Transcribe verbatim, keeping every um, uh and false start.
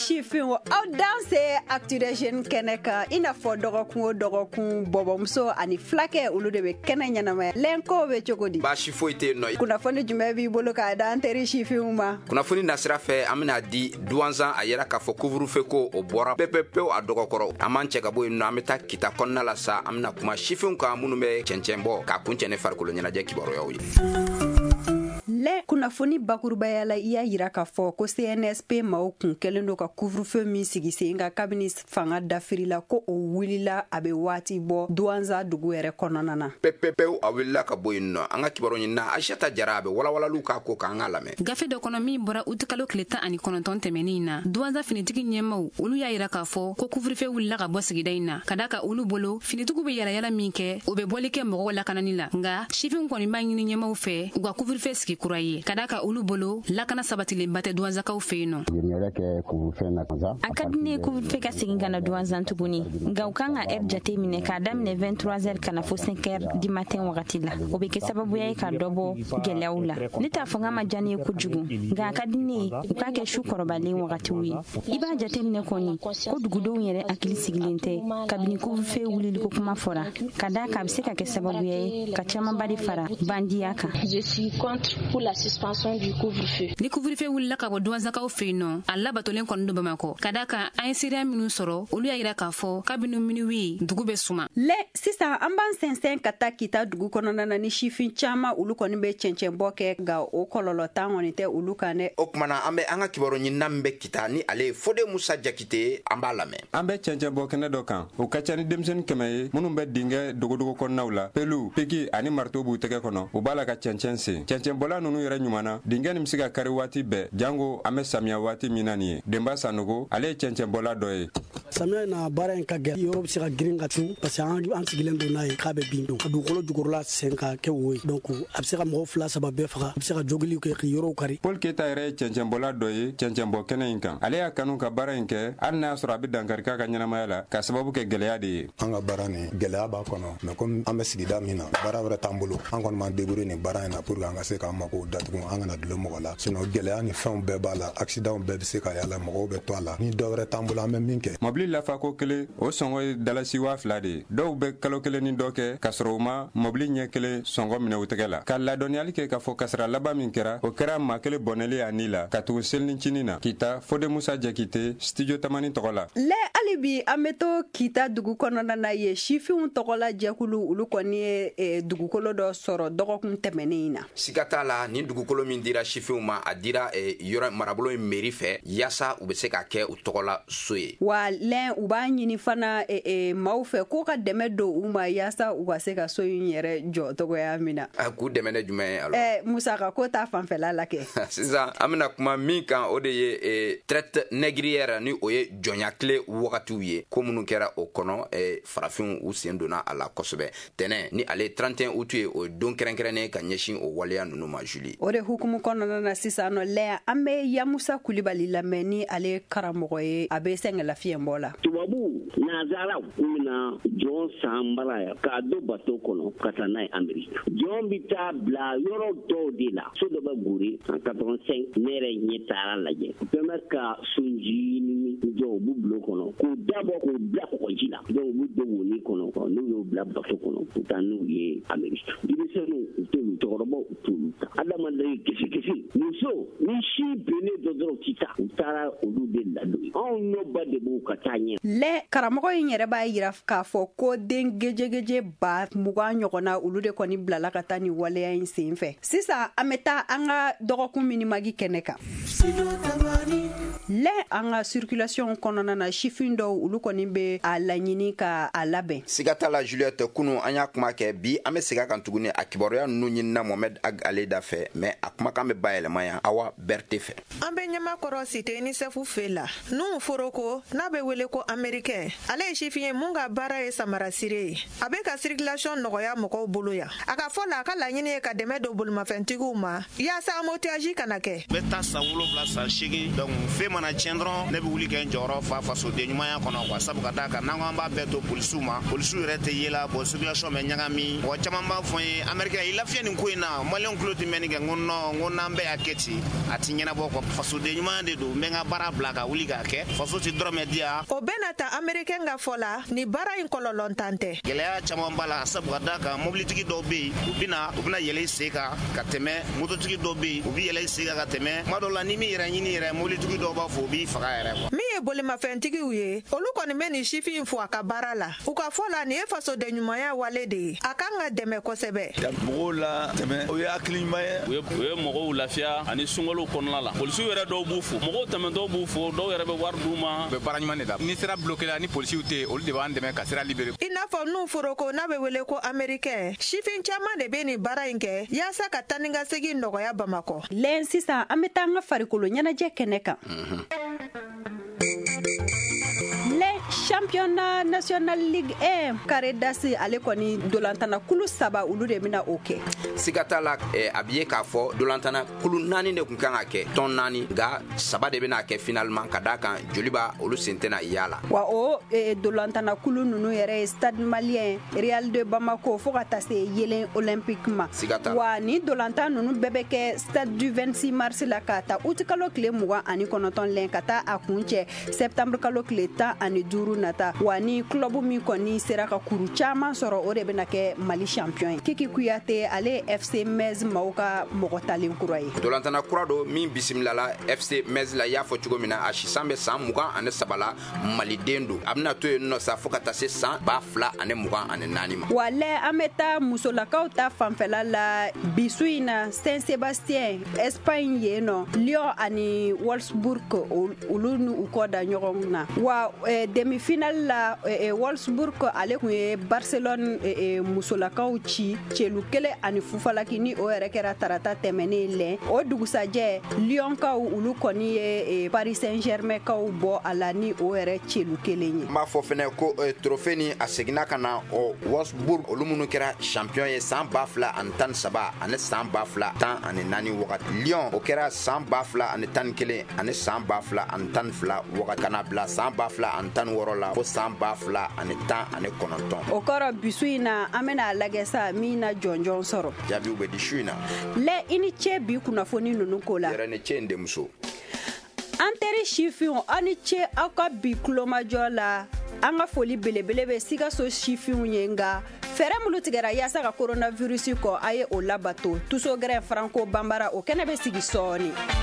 Shifin aw danse Actu des Jeunes kɛnɛ kan i n'a fɔ dɔgɔkun o dɔgɔkun bɔbɔmuso ani filakɛ olu de bɛ kɛnɛ ɲɛnamaya lɛnko bɛ cogo di baasi foyi tɛ nɔ kunnafoni jumɛn b'i bolo k'a da an teri Shifinw ma kunnafoni nasira fɛ an bɛna di duwanzan a yɛrɛ k'a fɔ couvre-feu ko o bɔra pepepewu a dɔgɔkɔrɔ an m'an cɛ ka bɔ yen nɔ an bɛ taa kita kɔnɔna la sa an bɛna kuma Shifinw kan minnu bɛ cɛncɛn bɔ k'a kun cɛ ne farikolo ɲɛnajɛ kibaruyaw ye lɛ kunnafoni bakurubaya la i y'a yira k'a fɔ ko C N S P maaw kun kɛlen do ka couvre-feu min sigi sen kan kabini fanga dafirila ko o wulila a bɛ waati bɔ duwanza dugu yɛrɛ kɔnɔna na pepepewu a wulila ka bɔ yen nɔ an ka kibaru ɲinina Aishata Jara a bɛ walawalaliw k'a ko k'an k'a lamɛn gafe dɔ kɔnɔ min bɔra uti kalo tile tan ani kɔnɔntɔn tɛmɛnin na duwanza finitigi ɲɛmaw olu y'a yira k'a fɔ ko couvre-feu wulila ka bɔ sigida in na ka da ka olu bolo finitigiw bɛ yalayala min kɛ o bɛ bɔli kɛ mɔgɔw lakanani la nga Shifinw kɔni b'a ɲini ɲɛmaw fɛ u ka couvre-feu sigi kura ye ka da ka olu bolo lakana sabatilenba tɛ duwanzakaw fɛ yen nɔ a ka di ne ye couvre-feu ka segin ka na duwanzan tuguni nka u kan ka heure jate minɛ k'a daminɛ vingt-trois heures kana fo cinq heures du matin wagati la o bɛ kɛ sababuya ye ka dɔ bɔ gɛlɛyaw la ne t'a fɔ n ka ma diya ne ye kojugu nka a ka di ne ye u k'a kɛ su kɔrɔbalen wagatiw ye i b'a jate minɛ kɔni ko dugudenw yɛrɛ hakili sigilen tɛ kabini couvre-feu wuliliko kuma fɔra ka da ka a bɛ se ka kɛ sababuya ye ka camanba de fara bandiya kan ni couvre-feu wulila ka bɔ duwanzakaw fɛ yen nɔ a labatolen kɔni do Bamakɔ ka da kan an ye seereya minnu sɔrɔ olu y'a yira k'a fɔ kabini minuwi dugu bɛ suma lɛ sisan an b'an sɛnsɛn ka taa kita dugu kɔnɔna na ni Shifin caman olu kɔni bɛ cɛncɛnbɔ kɛ nka o kɔlɔlɔ tan kɔni tɛ olu kan dɛ o kumana an bɛ an ka kibaru ɲinina min bɛ kita ni ale ye Fode Musa Jakite an b'a lamɛn an bɛ cɛncɛnbɔ kɛnɛ dɔ kan o ka ca ni denmisɛnnin kɛmɛ ye minnu bɛ dingɛ dogodogo kɔnɔnaw la pelu peki ani marto b'u tɛgɛ kɔnɔ u b'a la ka cɛncɛn sen cɛncɛnbɔla ninnu yɛrɛ ɲumana dingɛ nin bɛ se ka kari waati bɛɛ jango an bɛ samiya waati min na nin ye Denba Sanogo ale ye cɛncɛnbɔla dɔ ye samiya na baara in ka gɛlɛn yɔrɔ bɛ se ka girin ka cun parce que an sigilen don n'a ye k'a bɛ bin don a dugukolo jukɔrɔla sen ka kɛ wo ye donc a bɛ se ka mɔgɔw fila saba bɛɛ faga a bɛ se ka jogiliw kɛ k'i yɔrɔw kari Paul Keta yɛrɛ ye cɛncɛnbɔla dɔ ye cɛncɛnbɔ kɛnɛ in kan ale y'a kanu ka baara in kɛ hali n'a y'a sɔrɔ a bɛ dankari k'a ka ɲɛnamaya la ka sababu kɛ gɛlɛya de ye an ka baara nin gɛlɛya b'a kɔnɔ mais comme an bɛ sigida min na baara wɛrɛ t'an bolo an kɔni m'an débrouiller nin baara in na pour que an ka se k'an mago datugu an kana dulon mɔgɔ la sinon gɛlɛya ni fɛnw bɛɛ b'a la accident bɛɛ bɛ se ka y'a la mɔgɔw bɛ to a la ni dɔ wɛrɛ t'an bolo an bɛ min kɛ mɔbili lafako kelen o sɔngɔ ye dalasi waa fila de ye dɔw bɛ kalo kelen ni dɔ kɛ k'a sɔrɔ u ma mɔbili ɲɛ kelen sɔngɔ minɛ u tɛgɛ la ka ladɔniyali kɛ k'a fɔ kasara laban min kɛra o kɛra maa kelen bɔnɛli a ni la ka tugu selinicinin na kita Fode Musa Jakite studio tamani tɔgɔ la lɛ hali bi an bɛ to kita dugu kɔnɔna na ye Shifinw tɔgɔla jɛkulu olu kɔni ye e, dugukolo dɔ sɔrɔ dɔgɔkun tɛmɛnen in na siga t'a la nin dugukolo min dira Shifinw ma a dira e, yɔrɔ marabolo in mairie fɛ yaasa u bɛ se ka kɛ u tɔgɔla so ye wa lɛn u b'a ɲini fana e, e, maaw fɛ k'u ka dɛmɛ don u ma yaasa u ka se ka so in yɛrɛ jɔ tɔgɔya min na k'u dɛmɛ ne jumɛn ye alors ɛ musaka ko ta fanfɛla la kɛ sisan an bɛna kuma min kan o de ye e, traite négrière ni o ye jɔnyakile wagatiw ye ko minnu kɛra o kɔnɔ e, farafinw u sen donna a la kosɛbɛ tɛnɛ ni ale trente et un août ye o don kɛrɛnkɛrɛnnen ka ɲɛsin o waleya ninnu ma Julie o de hukumu kɔnɔna na sisan nɔ lɛ an bɛ Yamusa Kulibali lamɛn ni ale karamɔgɔ ye a bɛ sɛngɛlafiɲɛ bɔ la tubabu nazaraw u bɛna jɔn san bala ya k'a don bato kɔnɔ ka taa n'a ye Ameriki jɔn bɛ taa bila yɔrɔ dɔw de la so dɔ bɛ gori en quatre-vingt-cinq ne yɛrɛ ɲɛ taara lajɛ u bɛ ka sonji ni jɔ u b'u bulon kɔnɔ k'u dabɔ k'u bila kɔgɔji la donc u b'u don woni kɔnɔ n'u y'u bila bato kɔnɔ u taa n'u ye Ameriki denmisɛnninw u t'olu cɛkɔrɔbaw u t'olu ta adamaden kisi kisi muso ni si binnen dɔ dɔrɔn u ti ta u taara olu de ladon anw ɲɔba de b'u ka taa ɲɛ lɛ karamɔgɔ in yɛrɛ b'a yira k'a fɔ ko den gejegeje ba mugan ɲɔgɔnna olu de kɔni bilala ka taa nin waleya in sen fɛ sisan an bɛ taa an ka dɔgɔkun minimagi kɛnɛ kan lɛ an ka circulation kɔnɔna na Shifin dɔw olu kɔni bɛ a laɲini ka a labɛn siga t'a la Juliette kunu an y'a kuma kɛ bi an bɛ segin a kan tuguni a kibaruya ninnu ɲinina Mohamed Ag Aleda fɛ mais a kumakan bɛ bayɛlɛma yan Awa Berté fɛ an bɛ ɲɛmakɔrɔ Site UNICEF fɛ la Nuhu Foroko n'a bɛ wele ko américain ale ye Shifin ye mun ka baara ye samara sire ye a bɛ ka circulation nɔgɔya mɔgɔw bolo yan a ka fɔ la a ka laɲini ye ka dɛmɛ don bolimafɛntigiw ma yaasa embouteillage kana kɛ n bɛ taa san wolonwula fila san seegin donc fe mana tiɲɛ dɔrɔn ne bɛ wuli kɛ n jɔyɔrɔ fa fasoden ɲumanya kɔnɔ quoi sabu ka d'a kan n'an ko an b'a bɛɛ to polisiw ma polisiw yɛrɛ tɛ ye la bon circulation bɛ ɲagami mɔgɔ caman b'a fɔ n ye américain i lafiya nin ko in na maliyɛnw tulo tɛ mɛn nin kɛ n ko non n ko n'an bɛɛ y'a kɛ ten a ti ɲɛnabɔ quoi fasoden ɲumanya de don n bɛ n ka baara bila ka wuli k'a kɛ faso ti dɔrɔmɛ di yan. o bɛna ta américain ka fɔ la ni baara in kɔlɔlɔ tan tɛ. gɛlɛya caman b'a la sabu ka d'a kan mobilitigi dɔw bɛ yen u bɛna u bɛna yɛlɛ i sen kan ka tɛmɛ mototigi dɔw bɛ yen u bɛ yɛlɛ i sen kan ka tɛmɛ tuma dɔw la ni min yɛrɛ ɲini yɛrɛ mobilitigi dɔw b'a fɔ u b'i faga yɛrɛ quoi. min ye bolimafɛntigiw ye olu kɔni bɛ nin sifin in fɔ a ka baara la u ka fɔ la nin ye fasoden ɲumanya wale de ye a kan ka dɛmɛ kosɛbɛ. mɔgɔw la tɛmɛ o ye hakili ɲuman ye. u ye mɔgɔw lafiya ani sunkalo kɔnɔna la polisiw yɛrɛ dɔw b'u fo mɔgɔw tɛmɛtɔ b'u fo dɔw yɛrɛ bɛ wari d'u ma. u bɛ baara ɲuman de la ni sira bloqué la ni polisiw tɛ olu de b'an dɛmɛ ka sira libéré. i n'a fɔ n'u foroko n'a bɛ wele ko américain sifin caman de bɛ nin baara in kɛ yaasa ka taa ni ka segin nɔgɔya bamakɔ. lɛn sisan an bɛ taa an ka farikolo ɲɛnajɛ kɛnɛ kan. championnat national ligue un kare dasi ale kɔni dolantana kulu saba olu de bɛna o kɛ. siga t'a la eh, a bɛ ye k'a fɔ dolantana kulu naani de kun kan ka kɛ tɔn naani nka saba de bɛna kɛ finalement ka d'a kan joli b'a olu sen tɛna yala. wa o eh, dolantana kulu ninnu yɛrɛ ye stade malien real de bamako fo ka taa se yelen olympique ma. siga t'a la wa ni dolantan ninnu bɛɛ bɛ kɛ stade du vingt-six mars la ka ta août kalo tile mugan ani kɔnɔntɔn lɛn ka taa a kun cɛ septembre kalo tile tan ani duuru nata wa ni club min kɔni sera ka kuru caman sɔrɔ o de bɛna kɛ mali champion ye. kiki kuyate ale F C Metz maaw ka mɔgɔ talen kura ye. dolantana kura do min bisimilala F C Metz la y'a fɔ cogo min na a sisan bɛ san mugan ani saba la maliden do a bɛna to yen nɔ sa fo ka taa se san ba fila ani mugan ani naani ma. wa lɛ an bɛ taa musolakaw ta fanfɛla la bisu in na Saint Sébastien Espagne yen nɔ Lyon ani Wolfsburg olu ni u kɔ da ɲɔgɔn na wa eh, demi-finale la eh, Wolfsburg ale kun ye Barcelone eh, musolakaw ci celu kelen ani fufalaki ni o yɛrɛ kɛra tarata tɛmɛnen lɛn o dugusajɛ Lyon kaw olu kɔni ye eh, Paris Saint-Germain kaw bɔ a la ni o yɛrɛ celu kelen ye. n b'a fɔ fɛnɛ ko eh, trophée ni a seginna ka na o Wolfsburg olu minnu kɛra champion ye san ba fila ani tan ni saba ani san ba fila tan ani naani wagati. Lyon o kɛra san ba fila ani tan ni kelen ani san ba fila ani tan ni fila wagati kana bila san ba fila ani tan ni wɔɔrɔ la fo san ba fila ani tan ani kɔnɔntɔn. o kɔrɔ bisu in na an bɛna lajɛ sa min na jɔnjɔn sɔrɔ. jaabiw bɛ di su in na. lɛ i ni ce bi kunnafoni ninnu ko la. yɛrɛ ni ce n denmuso. an teri sifinw aw ni ce aw ka bi kulomajɔ la an ka foli belebele bɛ Sikaso sifinw ye nka fɛɛrɛ minnu tigɛra yaasa ka coronavirus kɔ a ye o labato tusogɛrɛ Franco Bambara o kɛnɛ bɛ sigi sɔɔni.